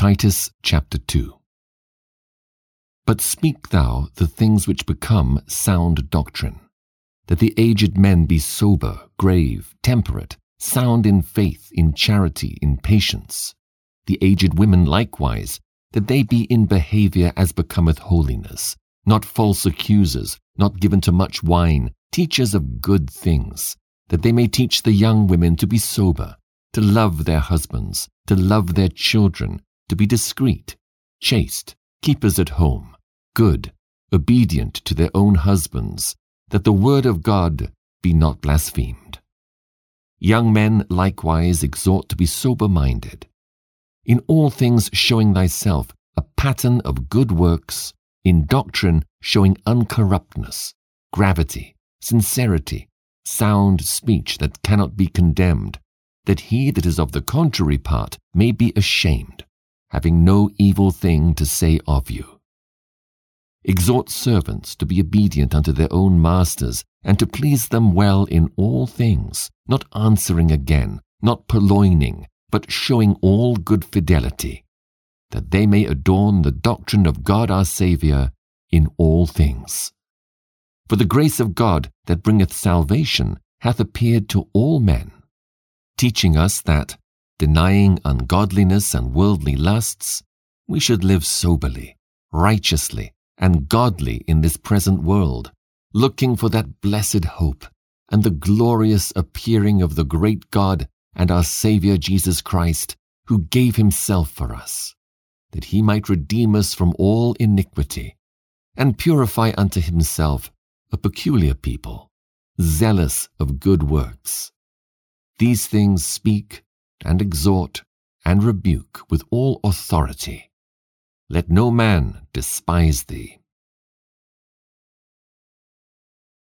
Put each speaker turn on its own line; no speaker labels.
Titus chapter 2. But speak thou the things which become sound doctrine, that the aged men be sober, grave, temperate, sound in faith, in charity, in patience. The aged women likewise, that they be in behavior as becometh holiness, not false accusers, not given to much wine, teachers of good things, that they may teach the young women to be sober, to love their husbands, to love their children, to be discreet, chaste, keepers at home, good, obedient to their own husbands, that the word of God be not blasphemed. Young men likewise exhort to be sober-minded, in all things showing thyself a pattern of good works, in doctrine showing uncorruptness, gravity, sincerity, sound speech that cannot be condemned, that he that is of the contrary part may be ashamed, having no evil thing to say of you. Exhort servants to be obedient unto their own masters, and to please them well in all things, not answering again, not purloining, but showing all good fidelity, that they may adorn the doctrine of God our Saviour in all things. For the grace of God that bringeth salvation hath appeared to all men, teaching us that, denying ungodliness and worldly lusts, we should live soberly, righteously, and godly in this present world, looking for that blessed hope and the glorious appearing of the great God and our Saviour Jesus Christ, who gave himself for us, that he might redeem us from all iniquity, and purify unto himself a peculiar people, zealous of good works. These things speak and exhort and rebuke with all authority. Let no man despise thee.